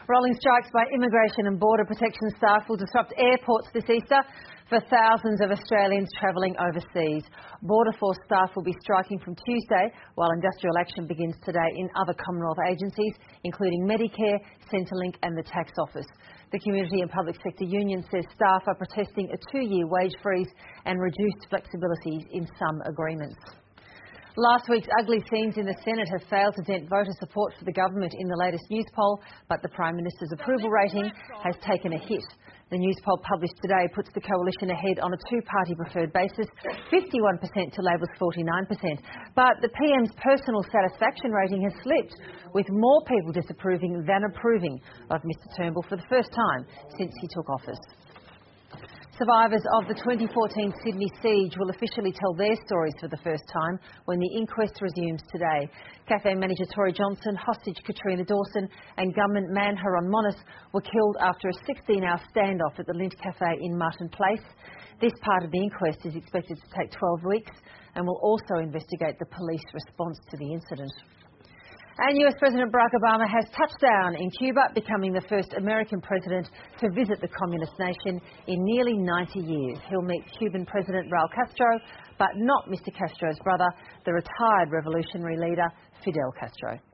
Rolling strikes by Immigration and Border Protection staff will disrupt airports this Easter for thousands of Australians travelling overseas. Border Force staff will be striking from Tuesday, while industrial action begins today in other Commonwealth agencies, including Medicare, Centrelink and the Tax Office. The Community and Public Sector Union says staff are protesting a 2-year wage freeze and reduced flexibilities in some agreements. Last week's ugly scenes in the Senate have failed to dent voter support for the government in the latest news poll, but the Prime Minister's approval rating has taken a hit. The news poll published today puts the coalition ahead on a two-party preferred basis, 51% to Labor's 49%. But the PM's personal satisfaction rating has slipped, with more people disapproving than approving of Mr Turnbull for the first time since he took office. Survivors of the 2014 Sydney siege will officially tell their stories for the first time when the inquest resumes today. Cafe manager Tori Johnson, hostage Katrina Dawson and gunman Manharon Monis were killed after a 16-hour standoff at the Lindt Cafe in Martin Place. This part of the inquest is expected to take 12 weeks and will also investigate the police response to the incident. And US President Barack Obama has touched down in Cuba, becoming the first American president to visit the communist nation in nearly 90 years. He'll meet Cuban President Raul Castro, but not Mr Castro's brother, the retired revolutionary leader Fidel Castro.